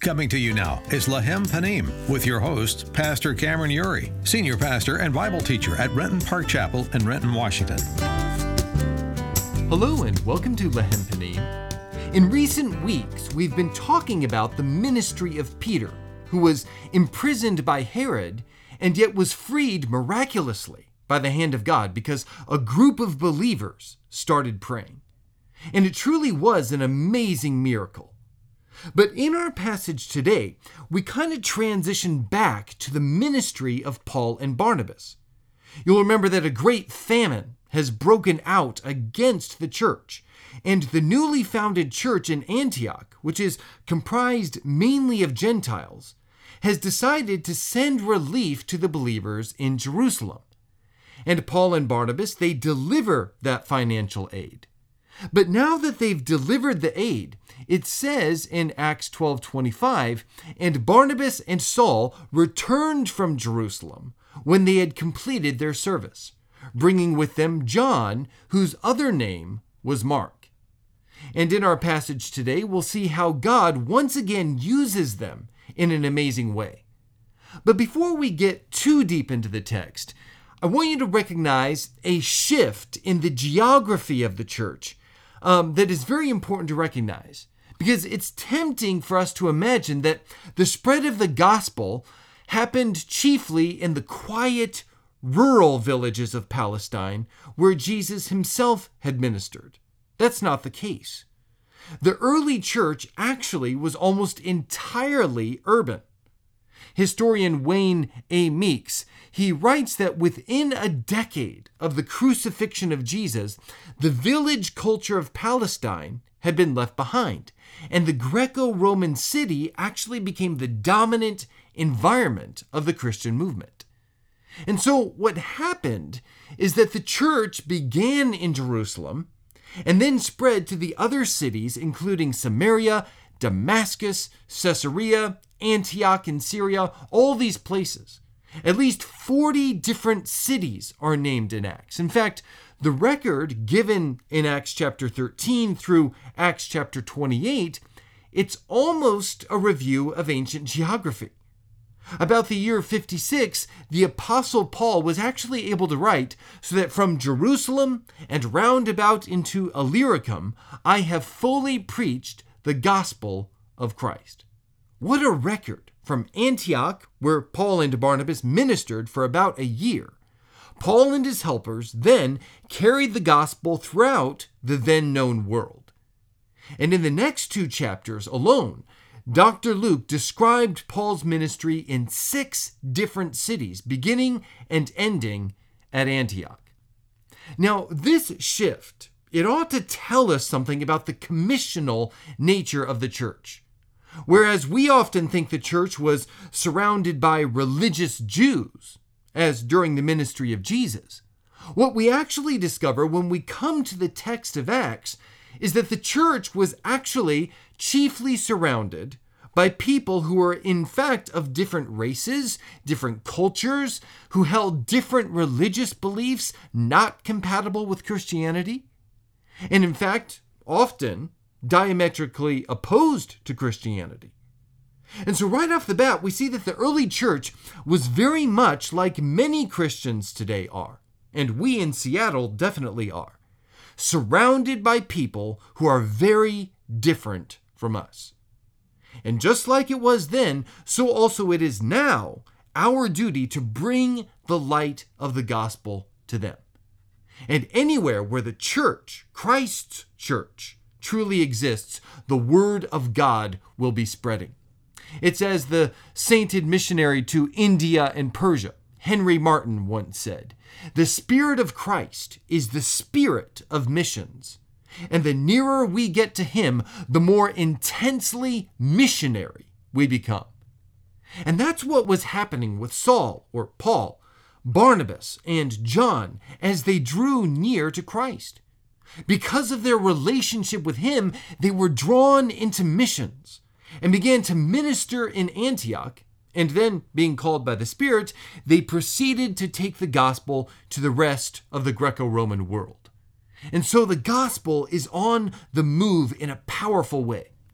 Coming to you now is Lahem Panim with your host, Pastor Cameron Uri, Senior Pastor and Bible Teacher at Renton Park Chapel in Renton, Washington. Hello and welcome to Lahem Panim. In recent weeks, we've been talking about the ministry of Peter, who was imprisoned by Herod and yet was freed miraculously by the hand of God because a group of believers started praying. And it truly was an amazing miracle. But in our passage today, we kind of transition back to the ministry of Paul and Barnabas. You'll remember that a great famine has broken out against the church, and the newly founded church in Antioch, which is comprised mainly of Gentiles, has decided to send relief to the believers in Jerusalem. And Paul and Barnabas, they deliver that financial aid. But now that they've delivered the aid, it says in Acts 12:25, and Barnabas and Saul returned from Jerusalem when they had completed their service, bringing with them John, whose other name was Mark. And in our passage today, we'll see how God once again uses them in an amazing way. But before we get too deep into the text, I want you to recognize a shift in the geography of the church that is very important to recognize, because it's tempting for us to imagine that the spread of the gospel happened chiefly in the quiet, rural villages of Palestine where Jesus himself had ministered. That's not the case. The early church actually was almost entirely urban. Historian Wayne A. Meeks, he writes that within a decade of the crucifixion of Jesus, the village culture of Palestine had been left behind, and the Greco-Roman city actually became the dominant environment of the Christian movement. And so what happened is that the church began in Jerusalem and then spread to the other cities, including Samaria, Damascus, Caesarea, Antioch in Syria, all these places. At least 40 different cities are named in Acts. In fact, the record given in Acts chapter 13 through Acts chapter 28, it's almost a review of ancient geography. About the year 56, the Apostle Paul was actually able to write, so that from Jerusalem and round about into Illyricum, I have fully preached the gospel of Christ. What a record! From Antioch, where Paul and Barnabas ministered for about a year, Paul and his helpers then carried the gospel throughout the then known world. And in the next two chapters alone, Dr. Luke described Paul's ministry in 6 different cities, beginning and ending at Antioch. Now, this shift, it ought to tell us something about the commissional nature of the church. Whereas we often think the church was surrounded by religious Jews, as during the ministry of Jesus, what we actually discover when we come to the text of Acts is that the church was actually chiefly surrounded by people who were in fact of different races, different cultures, who held different religious beliefs not compatible with Christianity, and in fact, often diametrically opposed to Christianity. And so right off the bat, we see that the early church was very much like many Christians today are, and we in Seattle definitely are, surrounded by people who are very different from us. And just like it was then, so also it is now our duty to bring the light of the gospel to them. And anywhere where the church, Christ's church, truly exists, the word of God will be spreading. It's as the sainted missionary to India and Persia, Henry Martin, once said, "The Spirit of Christ is the spirit of missions, and the nearer we get to him, the more intensely missionary we become." And that's what was happening with Saul, or Paul, Barnabas, and John as they drew near to Christ. Because of their relationship with him, they were drawn into missions and began to minister in Antioch, and then, being called by the Spirit, they proceeded to take the gospel to the rest of the Greco-Roman world. And so the gospel is on the move in a powerful way.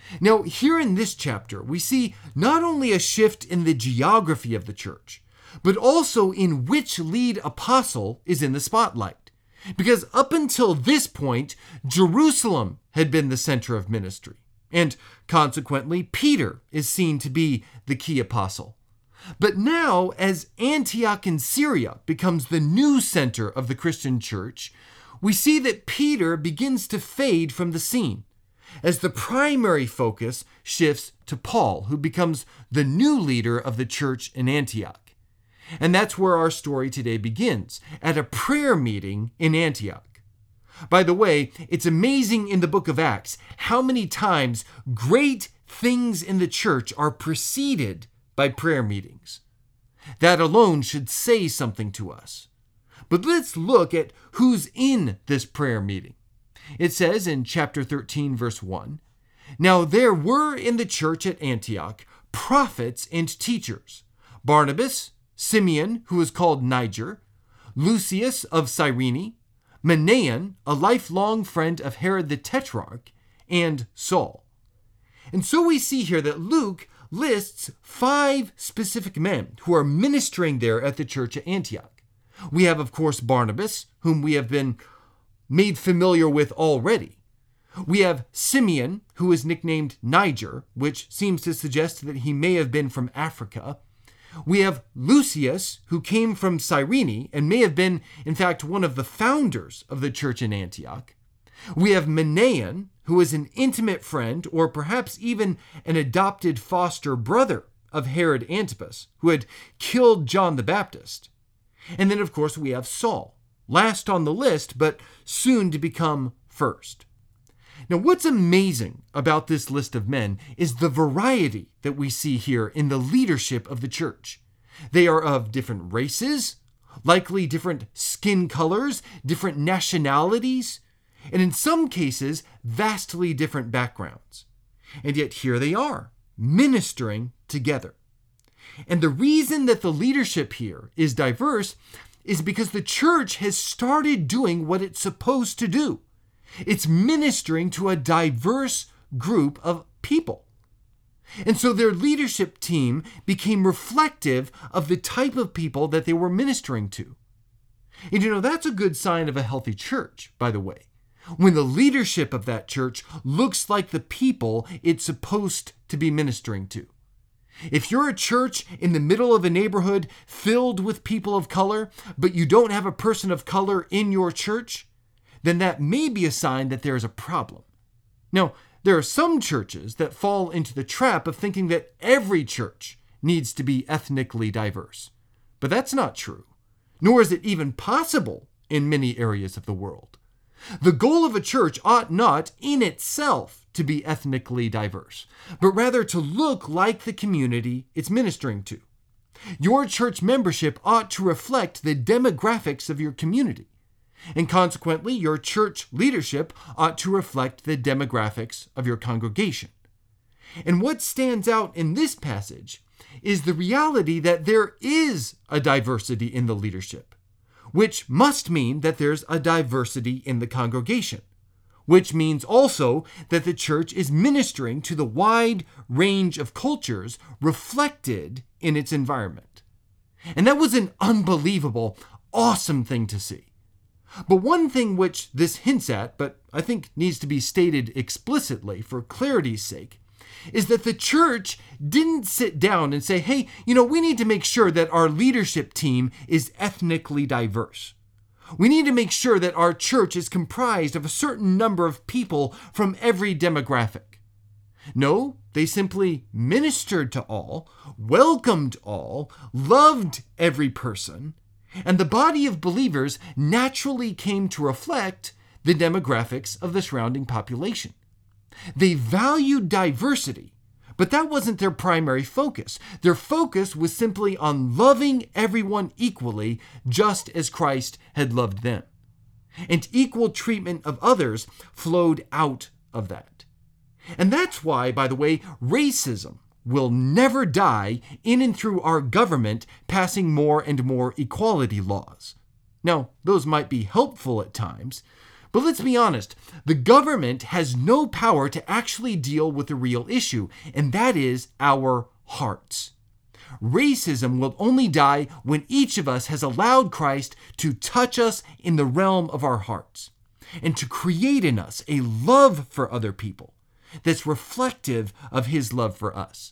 Now, here in this chapter, we see not only a shift in the geography of the church, but also in which lead apostle is in the spotlight. Because up until this point, Jerusalem had been the center of ministry, and consequently, Peter is seen to be the key apostle. But now, as Antioch in Syria becomes the new center of the Christian church, we see that Peter begins to fade from the scene, as the primary focus shifts to Paul, who becomes the new leader of the church in Antioch. And that's where our story today begins, at a prayer meeting in Antioch. By the way, it's amazing in the book of Acts how many times great things in the church are preceded by prayer meetings. That alone should say something to us. But let's look at who's in this prayer meeting. It says in chapter 13, verse 1, "Now there were in the church at Antioch prophets and teachers, Barnabas, Simeon, who was called Niger, Lucius of Cyrene, Manaen, a lifelong friend of Herod the Tetrarch, and Saul." And so we see here that Luke lists 5 specific men who are ministering there at the church at Antioch. We have, of course, Barnabas, whom we have been made familiar with already. We have Simeon, who is nicknamed Niger, which seems to suggest that he may have been from Africa. We have Lucius, who came from Cyrene and may have been, in fact, one of the founders of the church in Antioch. We have Manaen, who is an intimate friend or perhaps even an adopted foster brother of Herod Antipas, who had killed John the Baptist. And then, of course, we have Saul, last on the list, but soon to become first. Now, what's amazing about this list of men is the variety that we see here in the leadership of the church. They are of different races, likely different skin colors, different nationalities, and in some cases, vastly different backgrounds. And yet here they are, ministering together. And the reason that the leadership here is diverse is because the church has started doing what it's supposed to do. It's ministering to a diverse group of people. And so their leadership team became reflective of the type of people that they were ministering to. And that's a good sign of a healthy church, by the way, when the leadership of that church looks like the people it's supposed to be ministering to. If you're a church in the middle of a neighborhood filled with people of color, but you don't have a person of color in your church, then that may be a sign that there is a problem. Now, there are some churches that fall into the trap of thinking that every church needs to be ethnically diverse. But that's not true, nor is it even possible in many areas of the world. The goal of a church ought not, in itself, to be ethnically diverse, but rather to look like the community it's ministering to. Your church membership ought to reflect the demographics of your community. And consequently, your church leadership ought to reflect the demographics of your congregation. And what stands out in this passage is the reality that there is a diversity in the leadership, which must mean that there's a diversity in the congregation, which means also that the church is ministering to the wide range of cultures reflected in its environment. And that was an unbelievable, awesome thing to see. But one thing which this hints at, but I think needs to be stated explicitly for clarity's sake, is that the church didn't sit down and say, hey, we need to make sure that our leadership team is ethnically diverse. We need to make sure that our church is comprised of a certain number of people from every demographic. No, they simply ministered to all, welcomed all, loved every person, and the body of believers naturally came to reflect the demographics of the surrounding population. They valued diversity, but that wasn't their primary focus. Their focus was simply on loving everyone equally, just as Christ had loved them. And equal treatment of others flowed out of that. And that's why, by the way, racism will never die in and through our government passing more and more equality laws. Now, those might be helpful at times, But let's be honest, the government has no power to actually deal with the real issue, and that is our hearts. Racism will only die when each of us has allowed Christ to touch us in the realm of our hearts and to create in us a love for other people that's reflective of his love for us.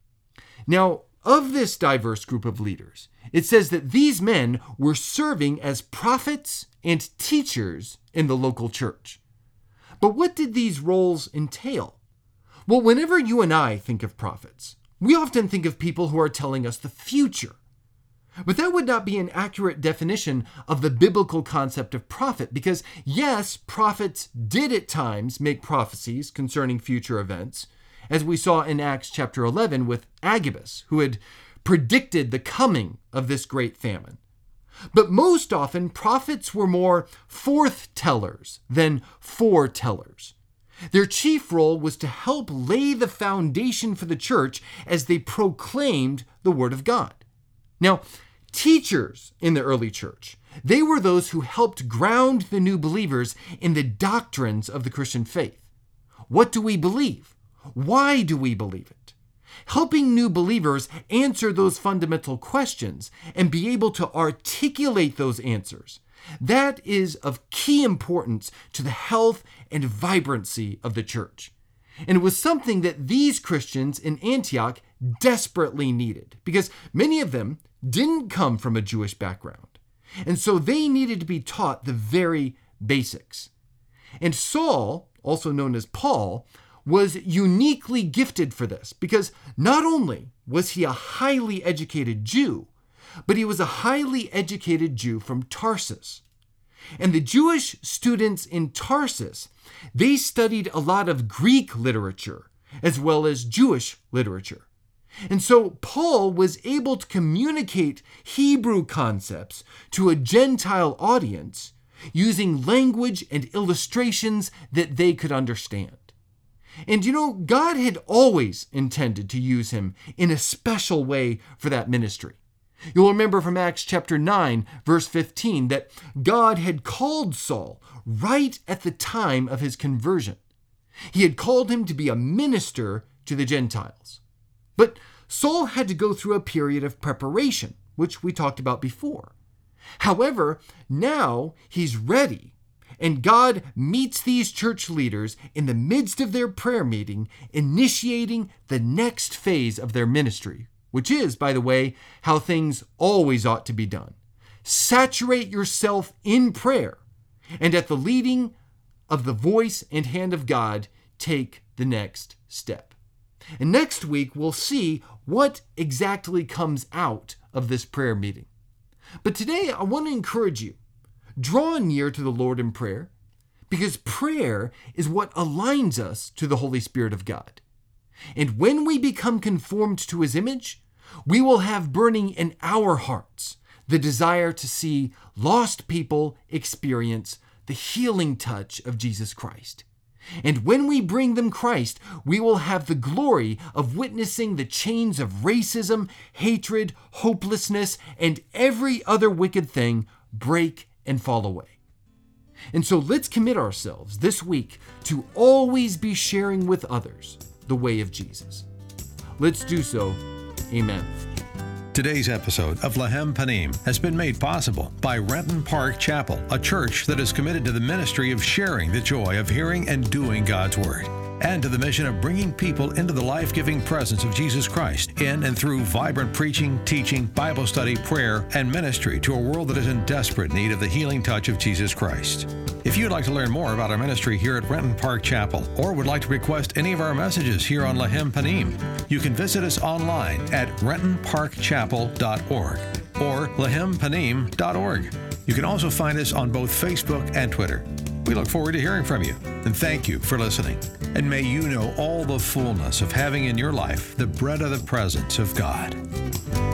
Now, of this diverse group of leaders, it says that these men were serving as prophets and teachers in the local church. But what did these roles entail? Well, whenever you and I think of prophets, we often think of people who are telling us the future. But that would not be an accurate definition of the biblical concept of prophet, because yes, prophets did at times make prophecies concerning future events, as we saw in Acts chapter 11 with Agabus, who had predicted the coming of this great famine. But most often, prophets were more forth-tellers than foretellers. Their chief role was to help lay the foundation for the church as they proclaimed the word of God. Now, teachers in the early church, they were those who helped ground the new believers in the doctrines of the Christian faith. What do we believe? Why do we believe it? Helping new believers answer those fundamental questions and be able to articulate those answers. That is of key importance to the health and vibrancy of the church. And it was something that these Christians in Antioch desperately needed, because many of them didn't come from a Jewish background. And so they needed to be taught the very basics. And Saul, also known as Paul, was uniquely gifted for this, because not only was he a highly educated Jew, but he was a highly educated Jew from Tarsus. And the Jewish students in Tarsus, they studied a lot of Greek literature as well as Jewish literature. And so Paul was able to communicate Hebrew concepts to a Gentile audience using language and illustrations that they could understand. And you know, God had always intended to use him in a special way for that ministry. You'll remember from Acts chapter 9, verse 15, that God had called Saul right at the time of his conversion. He had called him to be a minister to the Gentiles. But Saul had to go through a period of preparation, which we talked about before. However, now he's ready. And God meets these church leaders in the midst of their prayer meeting, initiating the next phase of their ministry, which is, by the way, how things always ought to be done. Saturate yourself in prayer, and at the leading of the voice and hand of God, take the next step. And next week, we'll see what exactly comes out of this prayer meeting. But today, I want to encourage you. Draw near to the Lord in prayer, because prayer is what aligns us to the Holy Spirit of God. And when we become conformed to his image, we will have burning in our hearts the desire to see lost people experience the healing touch of Jesus Christ. And when we bring them Christ, we will have the glory of witnessing the chains of racism, hatred, hopelessness, and every other wicked thing break and fall away. And so let's commit ourselves this week to always be sharing with others the way of Jesus. Let's do so. Amen. Today's episode of Lahem Panim has been made possible by Renton Park Chapel, a church that is committed to the ministry of sharing the joy of hearing and doing God's Word, and to the mission of bringing people into the life-giving presence of Jesus Christ in and through vibrant preaching, teaching, Bible study, prayer, and ministry to a world that is in desperate need of the healing touch of Jesus Christ. If you'd like to learn more about our ministry here at Renton Park Chapel, or would like to request any of our messages here on Lahem Panim, you can visit us online at rentonparkchapel.org or lahempanim.org. You can also find us on both Facebook and Twitter. We look forward to hearing from you, and thank you for listening. And may you know all the fullness of having in your life the bread of the presence of God.